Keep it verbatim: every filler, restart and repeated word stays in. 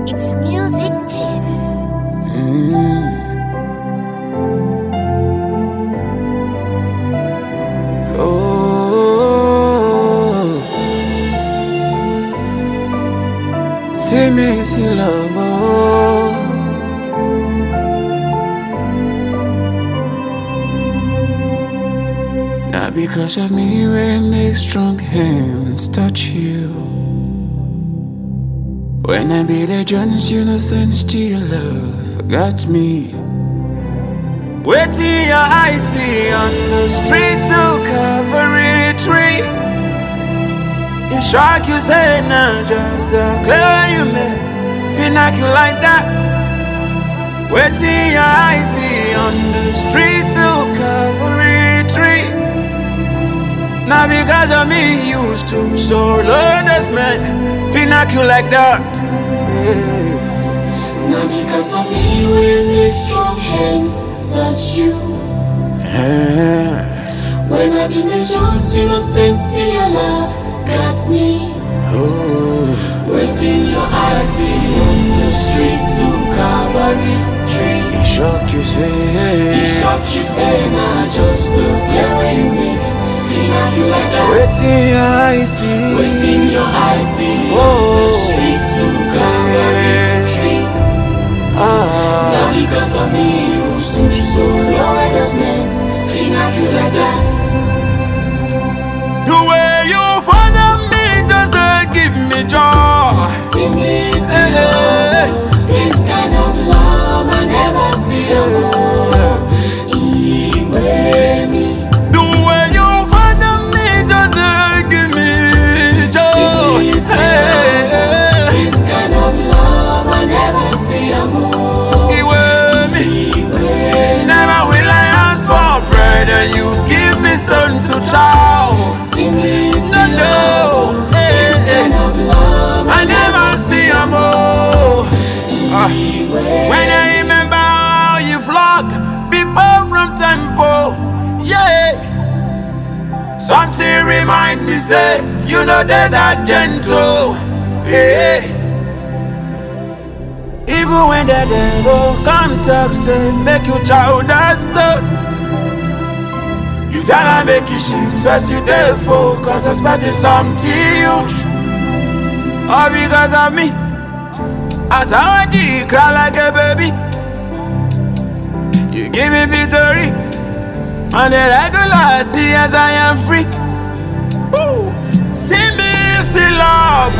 It's music, Chief. Mm. Oh, see me, see love. Oh. Not because of me, we make strong hands touch you. When I be the Jones, you know, sense to your love got me. Waiting your eyes see on the street to Calvary tree. You shock, you say, nah, just a clear you man. Feel like you like that. Waiting your eyes see on the street to Calvary tree. Not because of me, used to so learn this man. Feel like you like that. Yeah. Not because of me, when these strong hands touch you. Yeah. When I be the Jones, you know, sense to your love got me. Oh. Waiting your eyes see on the street to Calvary tree. You shock, you say. You shock, you say, nah, just the clear way you make. Feel like you like that. Waiting your eyes see. Waiting your eyes see Oh. on the street to Calvary tree. Ah. Not because of me, you used to so low in this man. Feel like you like that. The way you follow me just to give me joy. Simply see Hey, hey. love. This kind of love I never see before. Even me. The way you follow me just to give me joy. Simply see Hey, love. This kind of love I never see before. Even me. Even Never will I ask for bread and you give me stone to chow. Simply No, see no. love. Hey, This hey. kind of love I never see a more. Ah. When I remember how you flog people from temple, yeah. Something remind me say you know they that gentle, yeah. Even when the devil come talk say make you child that's good. You tell her make you shift first you there focus expecting something huge. All because of me. I told you cry like a baby. You give me victory. On the regular, see as I am free. Woo. See me, see love.